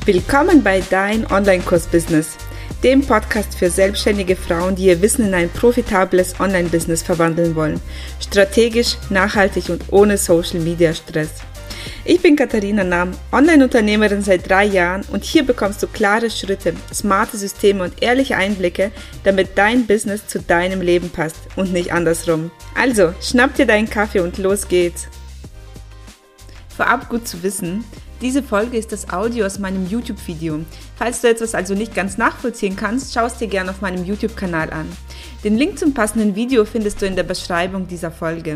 Willkommen bei Dein Online-Kurs-Business, dem Podcast für selbstständige Frauen, die ihr Wissen in ein profitables Online-Business verwandeln wollen. Strategisch, nachhaltig und ohne Social-Media-Stress. Ich bin Katharina Nahm, Online-Unternehmerin seit 3 Jahren und hier bekommst du klare Schritte, smarte Systeme und ehrliche Einblicke, damit dein Business zu deinem Leben passt und nicht andersrum. Also, schnapp dir deinen Kaffee und los geht's! Vorab gut zu wissen, diese Folge ist das Audio aus meinem YouTube-Video. Falls du etwas also nicht ganz nachvollziehen kannst, schau es dir gerne auf meinem YouTube-Kanal an. Den Link zum passenden Video findest du in der Beschreibung dieser Folge.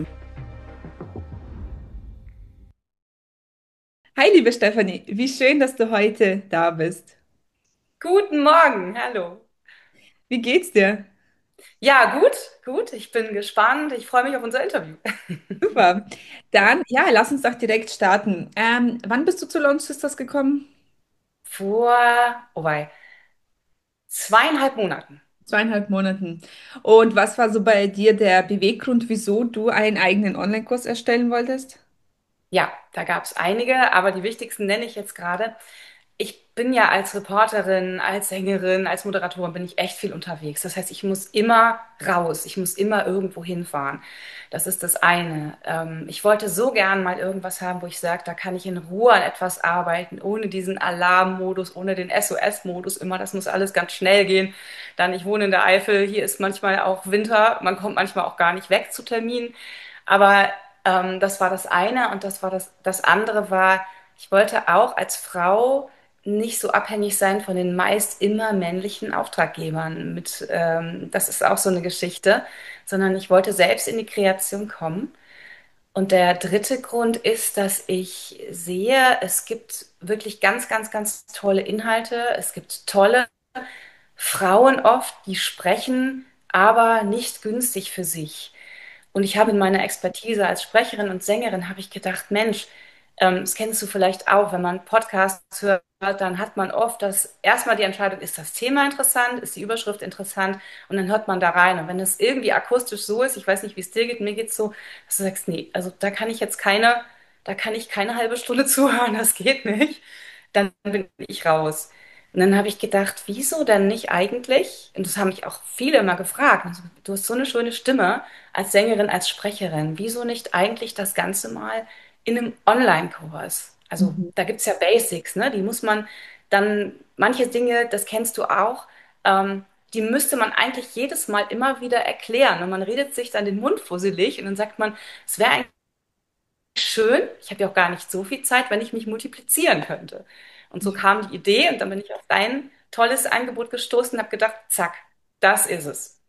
Hi liebe Stefanie, wie schön, dass du heute da bist. Guten Morgen, hallo. Wie geht's dir? Ja, gut, gut. Ich bin gespannt. Ich freue mich auf unser Interview. Super. Dann, ja, lass uns doch direkt starten. Wann bist du zu Launch Sisters gekommen? Oh wei, 2,5 Monaten. 2,5 Monaten. Und was war so bei dir der Beweggrund, wieso du einen eigenen Online-Kurs erstellen wolltest? Ja, da gab es einige, aber die wichtigsten nenne ich jetzt gerade. Ich bin ja als Reporterin, als Sängerin, als Moderatorin bin ich echt viel unterwegs. Das heißt, ich muss immer raus, ich muss immer irgendwo hinfahren. Das ist das eine. Ich wollte so gern mal irgendwas haben, wo ich sage, da kann ich in Ruhe an etwas arbeiten, ohne diesen Alarmmodus, ohne den SOS-Modus immer. Das muss alles ganz schnell gehen. Dann, ich wohne in der Eifel, hier ist manchmal auch Winter, man kommt manchmal auch gar nicht weg zu Terminen. Aber das war das eine und das andere war, ich wollte auch als Frau nicht so abhängig sein von den meist immer männlichen Auftraggebern. Das ist auch so eine Geschichte, sondern ich wollte selbst in die Kreation kommen. Und der dritte Grund ist, dass ich sehe, es gibt wirklich ganz, ganz, ganz tolle Inhalte. Es gibt tolle Frauen oft, die sprechen, aber nicht günstig für sich. Und ich habe in meiner Expertise als Sprecherin und Sängerin habe ich gedacht, Mensch, das kennst du vielleicht auch, wenn man Podcasts hört, dann hat man oft das erstmal die Entscheidung, ist das Thema interessant, ist die Überschrift interessant und dann hört man da rein. Und wenn es irgendwie akustisch so ist, ich weiß nicht, wie es dir geht, mir geht es so, dass du sagst, nee, also da kann ich keine halbe Stunde zuhören, das geht nicht, dann bin ich raus. Und dann habe ich gedacht, wieso denn nicht eigentlich? Und das haben mich auch viele immer gefragt. Also, du hast so eine schöne Stimme als Sängerin, als Sprecherin. Wieso nicht eigentlich das Ganze mal in einem Online-Kurs? Also Mhm. da gibt es ja Basics, ne? Die muss man dann, manche Dinge, das kennst du auch, die müsste man eigentlich jedes Mal immer wieder erklären. Und man redet sich dann den Mund fusselig und dann sagt man, es wäre eigentlich schön, ich habe ja auch gar nicht so viel Zeit, wenn ich mich multiplizieren könnte. Und so kam die Idee und dann bin ich auf dein tolles Angebot gestoßen und habe gedacht, zack, das ist es.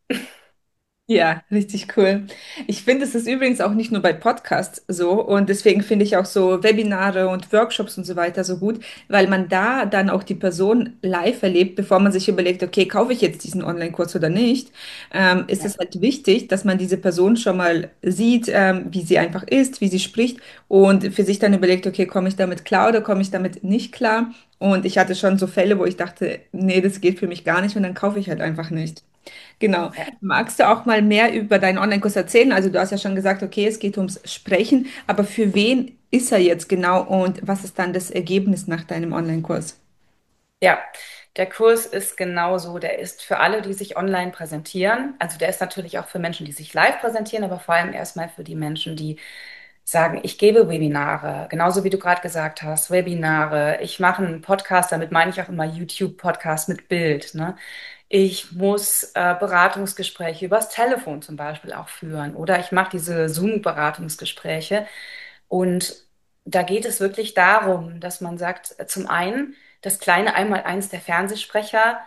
Ja, richtig cool. Ich finde, es ist übrigens auch nicht nur bei Podcasts so und deswegen finde ich auch so Webinare und Workshops und so weiter so gut, weil man da dann auch die Person live erlebt, bevor man sich überlegt, okay, kaufe ich jetzt diesen Online-Kurs oder nicht, ist Ja, es halt wichtig, dass man diese Person schon mal sieht, wie sie einfach ist, wie sie spricht und für sich dann überlegt, okay, komme ich damit klar oder komme ich damit nicht klar? Und ich hatte schon so Fälle, wo ich dachte, nee, das geht für mich gar nicht und dann kaufe ich halt einfach nicht. Genau. ja. Magst du auch mal mehr über deinen Online-Kurs erzählen? Also du hast ja schon gesagt, okay, es geht ums Sprechen, aber für wen ist er jetzt genau und was ist dann das Ergebnis nach deinem Online-Kurs? Ja, der Kurs ist genauso. Der ist für alle, die sich online präsentieren. Also der ist natürlich auch für Menschen, die sich live präsentieren, aber vor allem erstmal für die Menschen, die sagen, ich gebe Webinare, genauso wie du gerade gesagt hast, Webinare. Ich mache einen Podcast, damit meine ich auch immer YouTube-Podcast mit Bild, ne? Ich muss Beratungsgespräche übers Telefon zum Beispiel auch führen oder ich mache diese Zoom-Beratungsgespräche. Und da geht es wirklich darum, dass man sagt, zum einen, das kleine Einmaleins der Fernsehsprecher,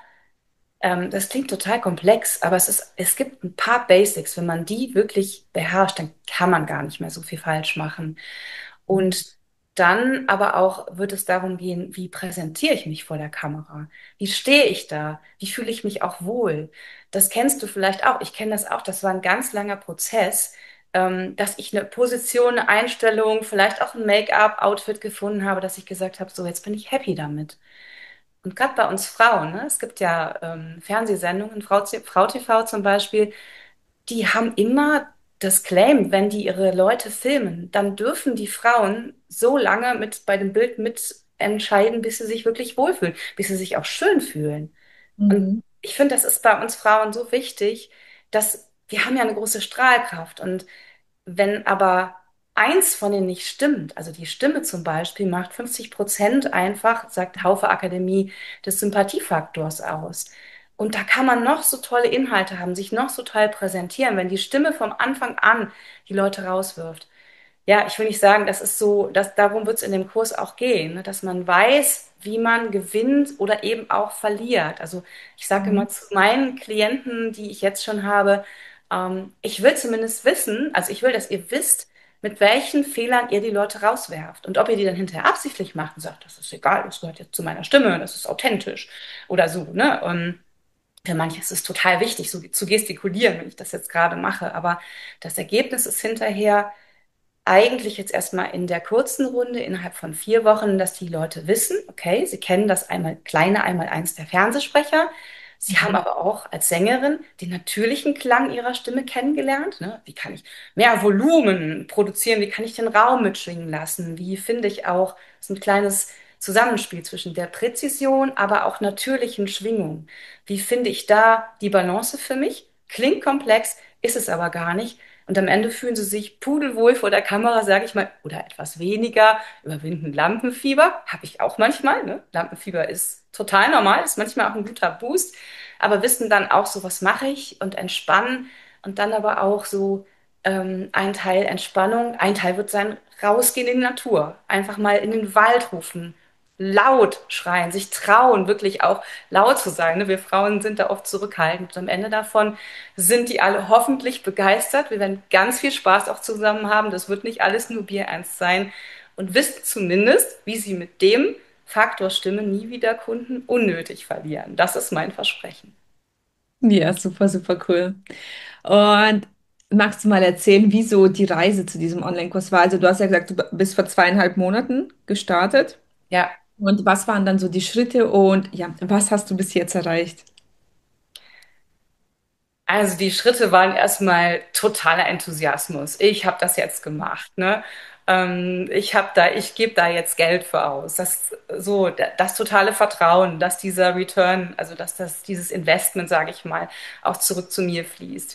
das klingt total komplex, aber es gibt ein paar Basics. Wenn man die wirklich beherrscht, dann kann man gar nicht mehr so viel falsch machen. Und dann aber auch wird es darum gehen, wie präsentiere ich mich vor der Kamera? Wie stehe ich da? Wie fühle ich mich auch wohl? Das kennst du vielleicht auch. Ich kenne das auch. Das war ein ganz langer Prozess, dass ich eine Position, eine Einstellung, vielleicht auch ein Make-up-Outfit gefunden habe, dass ich gesagt habe, so, jetzt bin ich happy damit. Und gerade bei uns Frauen, ne? Es gibt ja Fernsehsendungen, Frau TV zum Beispiel, die haben immer das Claim, wenn die ihre Leute filmen, dann dürfen die Frauen so lange mit bei dem Bild mit entscheiden, bis sie sich wirklich wohlfühlen, bis sie sich auch schön fühlen. Und Mhm. ich finde, das ist bei uns Frauen so wichtig, dass wir haben ja eine große Strahlkraft. Und wenn aber eins von denen nicht stimmt, also die Stimme zum Beispiel macht 50% einfach, sagt Haufe Akademie, des Sympathiefaktors aus. Und da kann man noch so tolle Inhalte haben, sich noch so toll präsentieren, wenn die Stimme vom Anfang an die Leute rauswirft. Ja, ich will nicht sagen, das ist so, darum wird es in dem Kurs auch gehen, ne? Dass man weiß, wie man gewinnt oder eben auch verliert. Also ich sage Mhm. immer zu meinen Klienten, die ich jetzt schon habe, ich will zumindest wissen, also ich will, dass ihr wisst, mit welchen Fehlern ihr die Leute rauswerft. Und ob ihr die dann hinterher absichtlich macht und sagt, das ist egal, das gehört jetzt zu meiner Stimme, das ist authentisch oder so, ne? Und für manche ist es total wichtig, so zu gestikulieren, wenn ich das jetzt gerade mache. Aber das Ergebnis ist hinterher, eigentlich jetzt erstmal in der kurzen Runde innerhalb von 4 Wochen, dass die Leute wissen, okay, sie kennen das einmal kleine, einmal eins der Fernsehsprecher. Sie haben Mhm. aber auch als Sängerin den natürlichen Klang ihrer Stimme kennengelernt. Ne? Wie kann ich mehr Volumen produzieren? Wie kann ich den Raum mitschwingen lassen? Wie finde ich auch so ein kleines Zusammenspiel zwischen der Präzision, aber auch natürlichen Schwingungen? Wie finde ich da die Balance für mich? Klingt komplex, ist es aber gar nicht. Und am Ende fühlen sie sich pudelwohl vor der Kamera, sage ich mal, oder etwas weniger, überwinden Lampenfieber, habe ich auch manchmal. Ne? Lampenfieber ist total normal, ist manchmal auch ein guter Boost, aber wissen dann auch so, was mache ich und entspannen und dann aber auch so ein Teil Entspannung, ein Teil wird sein, rausgehen in die Natur, einfach mal in den Wald rufen, laut schreien, sich trauen, wirklich auch laut zu sein. Ne? Wir Frauen sind da oft zurückhaltend. Und am Ende davon sind die alle hoffentlich begeistert. Wir werden ganz viel Spaß auch zusammen haben. Das wird nicht alles nur Bier ernst sein. Und wissen zumindest, wie sie mit dem Faktor Stimme nie wieder Kunden unnötig verlieren. Das ist mein Versprechen. Ja, super, super cool. Und magst du mal erzählen, wie so die Reise zu diesem Online-Kurs war? Also du hast ja gesagt, du bist vor 2,5 Monaten gestartet. Ja, Und was waren dann so die Schritte und ja, was hast du bis jetzt erreicht? also die Schritte waren erstmal totaler Enthusiasmus. Ich habe das jetzt gemacht, ne? Ich gebe da jetzt Geld für aus. Das totale Vertrauen, dass dieser Return, also dass dieses Investment, sage ich mal, auch zurück zu mir fließt.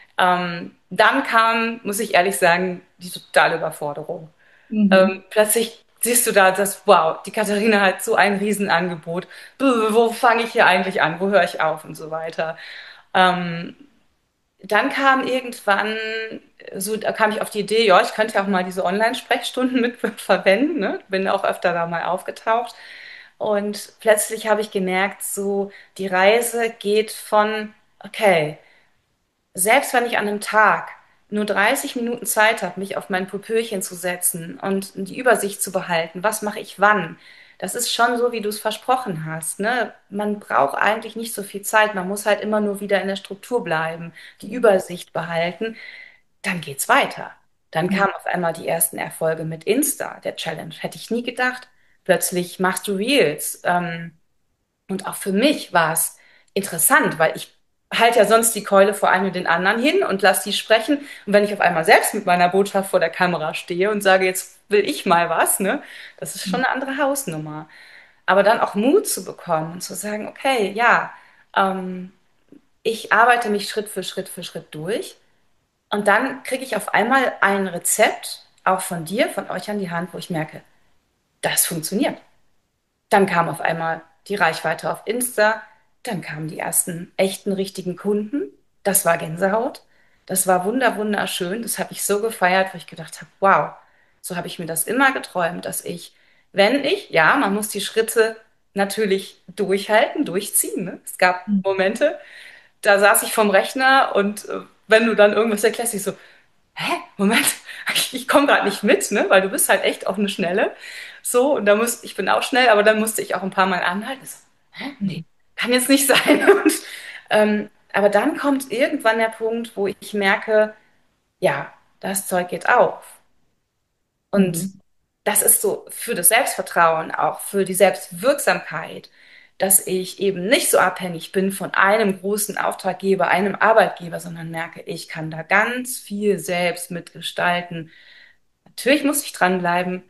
Dann kam, muss ich ehrlich sagen, die totale Überforderung. Mhm. Plötzlich siehst du da das, wow, die Katharina hat so ein Riesenangebot. Wo fange ich hier eigentlich an? Wo höre ich auf und so weiter. Ähm, Dann kam irgendwann, so, da kam ich auf die Idee, ja, ich könnte ja auch mal diese Online-Sprechstunden mit verwenden, ne? Bin auch öfter da mal aufgetaucht. Und plötzlich habe ich gemerkt, so, die Reise geht von, okay, selbst wenn ich an einem Tag nur 30 Minuten Zeit habe, mich auf mein Popöchen zu setzen und die Übersicht zu behalten, was mache ich wann? Das ist schon so, wie du es versprochen hast, ne? Man braucht eigentlich nicht so viel Zeit. Man muss halt immer nur wieder in der Struktur bleiben, die Übersicht behalten. Dann geht's weiter. Dann kamen auf einmal die ersten Erfolge mit Insta, der Challenge. Hätte ich nie gedacht. Plötzlich machst du Reels. Und auch für mich war es interessant, weil ich halte ja sonst die Keule vor einem und den anderen hin und lasse die sprechen. Und wenn ich auf einmal selbst mit meiner Botschaft vor der Kamera stehe und sage, jetzt will ich mal was, ne, das ist schon eine andere Hausnummer. Aber dann auch Mut zu bekommen und zu sagen, okay, ja, ähm, ich arbeite mich Schritt für Schritt durch. Und dann kriege ich auf einmal ein Rezept, auch von dir, von euch an die Hand, wo ich merke, das funktioniert. Dann kam auf einmal die Reichweite auf Insta, dann kamen die ersten echten, richtigen Kunden. Das war Gänsehaut. Das war wunderschön. Das habe ich so gefeiert, wo ich gedacht habe, wow, so habe ich mir das immer geträumt, dass ich, wenn ich, ja, man muss die Schritte natürlich durchhalten, durchziehen. Ne? Es gab Momente, da saß ich vorm Rechner und wenn du dann irgendwas erklärst, ich so, hä, Moment, ich komme gerade nicht mit, ne? Weil du bist halt echt auch eine Schnelle. So, und ich bin auch schnell, aber dann musste ich auch ein paar Mal anhalten. So, hä? Nee, kann jetzt nicht sein. Und, aber dann kommt irgendwann der Punkt, wo ich merke, ja, das Zeug geht auf. Und Mhm. das ist so für das Selbstvertrauen, auch für die Selbstwirksamkeit, dass ich eben nicht so abhängig bin von einem großen Auftraggeber, einem Arbeitgeber, sondern merke, ich kann da ganz viel selbst mitgestalten. Natürlich muss ich dranbleiben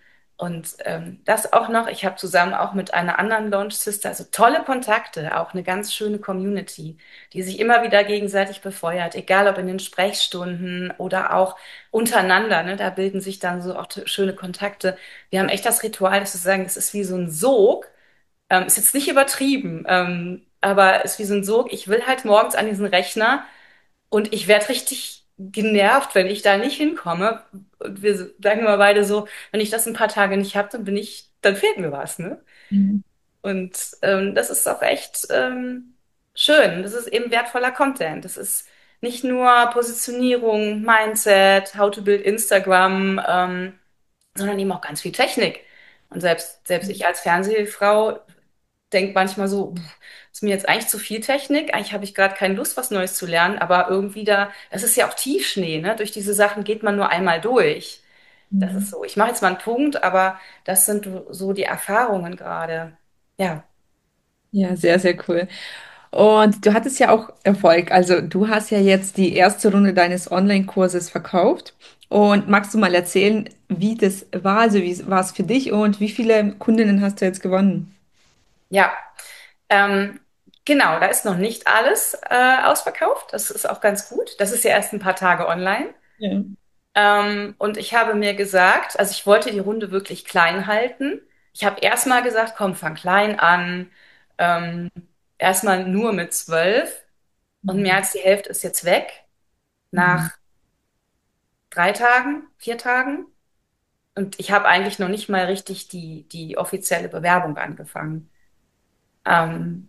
Und das auch noch, ich habe zusammen auch mit einer anderen Launch Sister, also tolle Kontakte, auch eine ganz schöne Community, die sich immer wieder gegenseitig befeuert, egal ob in den Sprechstunden oder auch untereinander, ne, da bilden sich dann so auch schöne Kontakte. Wir haben echt das Ritual, dass wir sagen, das ist wie so ein Sog, ist jetzt nicht übertrieben, aber ist wie so ein Sog. Ich will halt morgens an diesen Rechner und ich werde richtig genervt, wenn ich da nicht hinkomme. Und wir sagen immer beide so, wenn ich das ein paar Tage nicht habe, dann fehlt mir was, ne? Mhm. Und das ist auch echt schön. Das ist eben wertvoller Content. Das ist nicht nur Positionierung, Mindset, How to build Instagram, sondern eben auch ganz viel Technik. Und selbst ich als Fernsehfrau denke manchmal so, ist mir jetzt eigentlich zu viel Technik, eigentlich habe ich gerade keine Lust, was Neues zu lernen, aber irgendwie das ist ja auch Tiefschnee, ne? Durch diese Sachen geht man nur einmal durch. Das ist Mhm. so. Ich mache jetzt mal einen Punkt, aber das sind so die Erfahrungen gerade. Ja, Ja, sehr, sehr cool. Und du hattest ja auch Erfolg. Also du hast ja jetzt die erste Runde deines Online-Kurses verkauft. Und magst du mal erzählen, wie das war? Also wie war es für dich und wie viele Kundinnen hast du jetzt gewonnen? ja. Ähm, genau, da ist noch nicht alles ausverkauft. Das ist auch ganz gut. Das ist ja erst ein paar Tage online. Ja. Und ich habe mir gesagt, also ich wollte die Runde wirklich klein halten. Ich habe erstmal gesagt, komm, fang klein an. Ähm, erstmal nur mit 12 und mehr Mhm. als die Hälfte ist jetzt weg. Mhm. Nach 3 Tagen, 4 Tagen. Und ich habe eigentlich noch nicht mal richtig die offizielle Bewerbung angefangen. Ähm,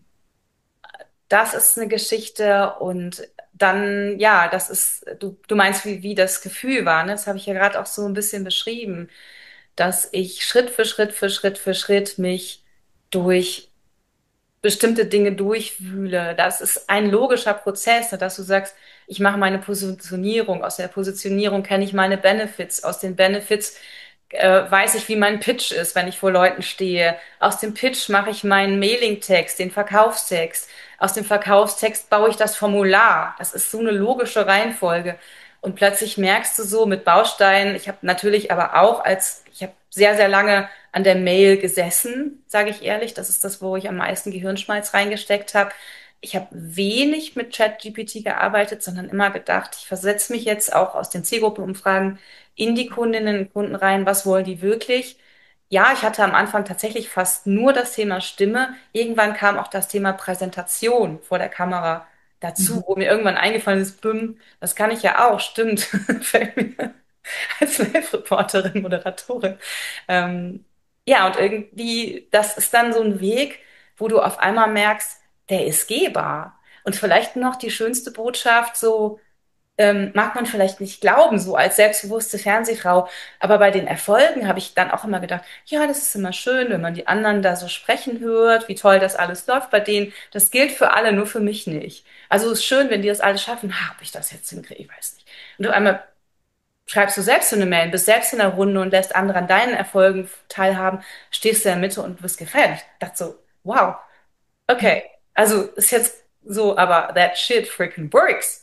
das ist eine Geschichte und dann, ja, du meinst, wie das Gefühl war, ne? Das habe ich ja gerade auch so ein bisschen beschrieben, dass ich Schritt für Schritt für Schritt für Schritt mich durch bestimmte Dinge durchwühle. Das ist ein logischer Prozess, ne, dass du sagst, ich mache meine Positionierung. Aus der Positionierung kenne ich meine Benefits. Aus den Benefits weiß ich, wie mein Pitch ist, wenn ich vor Leuten stehe. Aus dem Pitch mache ich meinen Mailing-Text, den Verkaufstext. Aus dem Verkaufstext baue ich das Formular. Das ist so eine logische Reihenfolge. Und plötzlich merkst du so mit Bausteinen, ich habe natürlich aber auch ich habe sehr, sehr lange an der Mail gesessen, sage ich ehrlich. Das ist das, wo ich am meisten Gehirnschmalz reingesteckt habe. Ich habe wenig mit ChatGPT gearbeitet, sondern immer gedacht, ich versetze mich jetzt auch aus den Zielgruppenumfragen in die Kundinnen und Kunden rein. Was wollen die wirklich? Ja, ich hatte am Anfang tatsächlich fast nur das Thema Stimme. Irgendwann kam auch das Thema Präsentation vor der Kamera dazu, Mhm. wo mir irgendwann eingefallen ist, büm, das kann ich ja auch, stimmt, fällt mir als Live-Reporterin, Moderatorin. Ähm, ja, und irgendwie, das ist dann so ein Weg, wo du auf einmal merkst, der ist gehbar. Und vielleicht noch die schönste Botschaft, so mag man vielleicht nicht glauben, so als selbstbewusste Fernsehfrau. Aber bei den Erfolgen habe ich dann auch immer gedacht, ja, das ist immer schön, wenn man die anderen da so sprechen hört, wie toll das alles läuft bei denen. Das gilt für alle, nur für mich nicht. Also es ist schön, wenn die das alles schaffen. Habe ich das jetzt hingekriegt? Ich weiß nicht. Und auf einmal schreibst du selbst so eine Mail, bist selbst in der Runde und lässt andere an deinen Erfolgen teilhaben, stehst du in der Mitte und wirst gefeiert. Ich dachte so, wow, okay. Also ist jetzt so, aber that shit freaking works.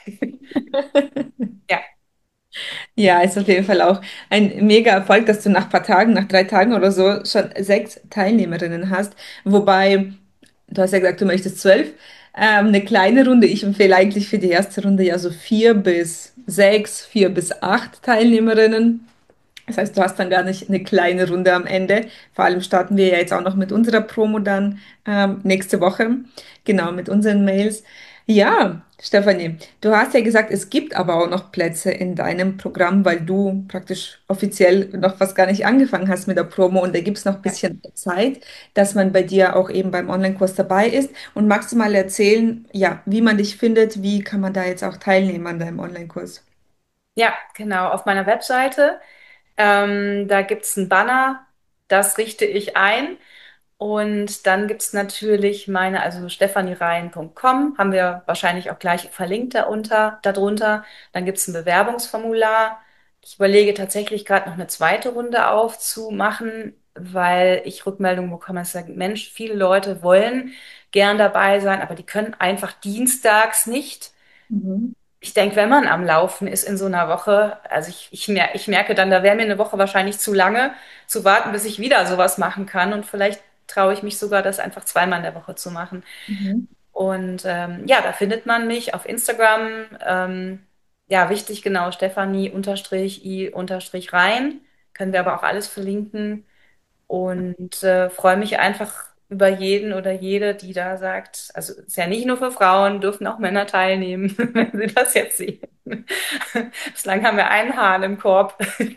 Ja, Ja, ist auf jeden Fall auch ein mega Erfolg, dass du nach ein paar Tagen, nach 3 Tagen oder so, schon 6 Teilnehmerinnen hast. Wobei, du hast ja gesagt, du möchtest 12. Eine kleine Runde. Ich empfehle eigentlich für die erste Runde ja so 4 bis 6, 4 bis 8 Teilnehmerinnen. Das heißt, du hast dann gar nicht eine kleine Runde am Ende. Vor allem starten wir ja jetzt auch noch mit unserer Promo dann nächste Woche. Genau, mit unseren Mails. Ja, Stefanie, du hast ja gesagt, es gibt aber auch noch Plätze in deinem Programm, weil du praktisch offiziell noch fast gar nicht angefangen hast mit der Promo und da gibt es noch ein ja. bisschen Zeit, dass man bei dir auch eben beim Online-Kurs dabei ist. Und magst du mal erzählen, ja, wie man dich findet, wie kann man da jetzt auch teilnehmen an deinem Online-Kurs? Ja, genau. Auf meiner Webseite, da gibt's ein Banner, das richte ich ein. Und dann gibt's natürlich also stephanierein.com, haben wir wahrscheinlich auch gleich verlinkt darunter. Dann gibt's ein Bewerbungsformular. Ich überlege tatsächlich gerade noch eine zweite Runde aufzumachen, weil ich Rückmeldungen bekomme, dass ich sage, Mensch, viele Leute wollen gern dabei sein, aber die können einfach dienstags nicht. Mhm. Ich denke, wenn man am Laufen ist in so einer Woche, also ich merke dann, da wäre mir eine Woche wahrscheinlich zu lange, zu warten, bis ich wieder sowas machen kann. Und vielleicht traue ich mich sogar, das einfach zweimal in der Woche zu machen. Mhm. Und ja, da findet man mich auf Instagram. Ja, wichtig, genau, Stefanie_i_rein. Können wir aber auch alles verlinken. Und freue mich einfach über jeden oder jede, die da sagt, also ist ja nicht nur für Frauen, dürfen auch Männer teilnehmen, wenn sie das jetzt sehen. Bislang haben wir einen Hahn im Korb.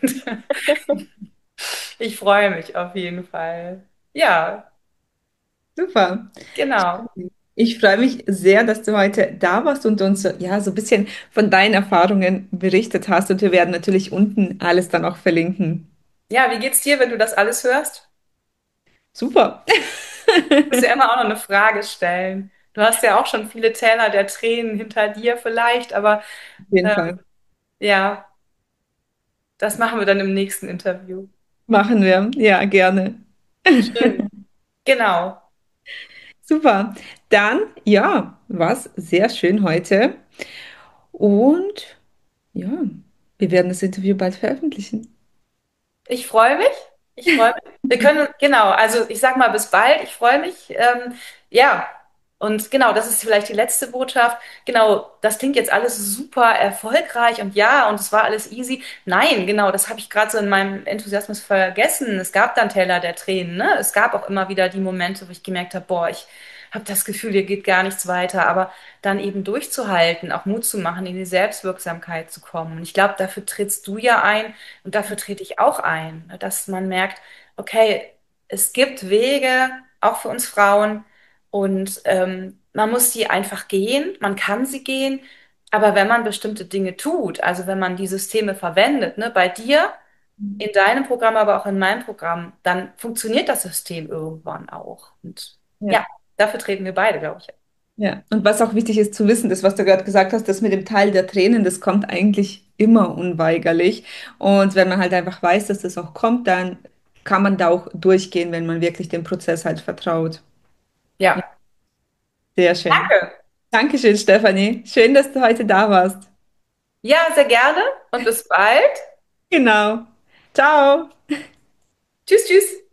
Ich freue mich auf jeden Fall. Ja, Super. genau. Ich freue mich sehr, dass du heute da warst und uns ja so ein bisschen von deinen Erfahrungen berichtet hast. Und wir werden natürlich unten alles dann auch verlinken. Ja, wie geht's dir, wenn du das alles hörst? Super. Du musst ja immer auch noch eine Frage stellen. Du hast ja auch schon viele Täler der Tränen hinter dir vielleicht, aber Auf jeden äh, Fall. ja, das machen wir dann im nächsten Interview. Machen wir. Ja, gerne. Schön. Genau. Super. Dann, ja, war's sehr schön heute. Und ja, wir werden das Interview bald veröffentlichen. Ich freue mich. Ich freue mich. Wir können, genau, also ich sag mal bis bald. Ich freue mich. Ja, und genau, das ist vielleicht die letzte Botschaft. Genau, das klingt jetzt alles super erfolgreich und ja, und es war alles easy. Nein, genau, das habe ich gerade so in meinem Enthusiasmus vergessen. Es gab dann Täler der Tränen, ne? Es gab auch immer wieder die Momente, wo ich gemerkt habe, boah, ich habe das Gefühl, hier geht gar nichts weiter. Aber dann eben durchzuhalten, auch Mut zu machen, in die Selbstwirksamkeit zu kommen. Und ich glaube, dafür trittst du ja ein. Und dafür trete ich auch ein, ne, dass man merkt, okay, es gibt Wege, auch für uns Frauen, und man muss sie einfach gehen, man kann sie gehen, aber wenn man bestimmte Dinge tut, also wenn man die Systeme verwendet, ne, bei dir, in deinem Programm, aber auch in meinem Programm, dann funktioniert das System irgendwann auch. Und ja, Ja. dafür treten wir beide, glaube ich. Ja, und was auch wichtig ist zu wissen, das, was du gerade gesagt hast, das mit dem Teil der Tränen, das kommt eigentlich immer unweigerlich. Und wenn man halt einfach weiß, dass das auch kommt, dann kann man da auch durchgehen, wenn man wirklich dem Prozess halt vertraut. Ja, Ja, sehr schön. danke. Dankeschön, Stefanie. Schön, dass du heute da warst. Ja, sehr gerne und bis bald. Genau. Ciao. Tschüss, tschüss.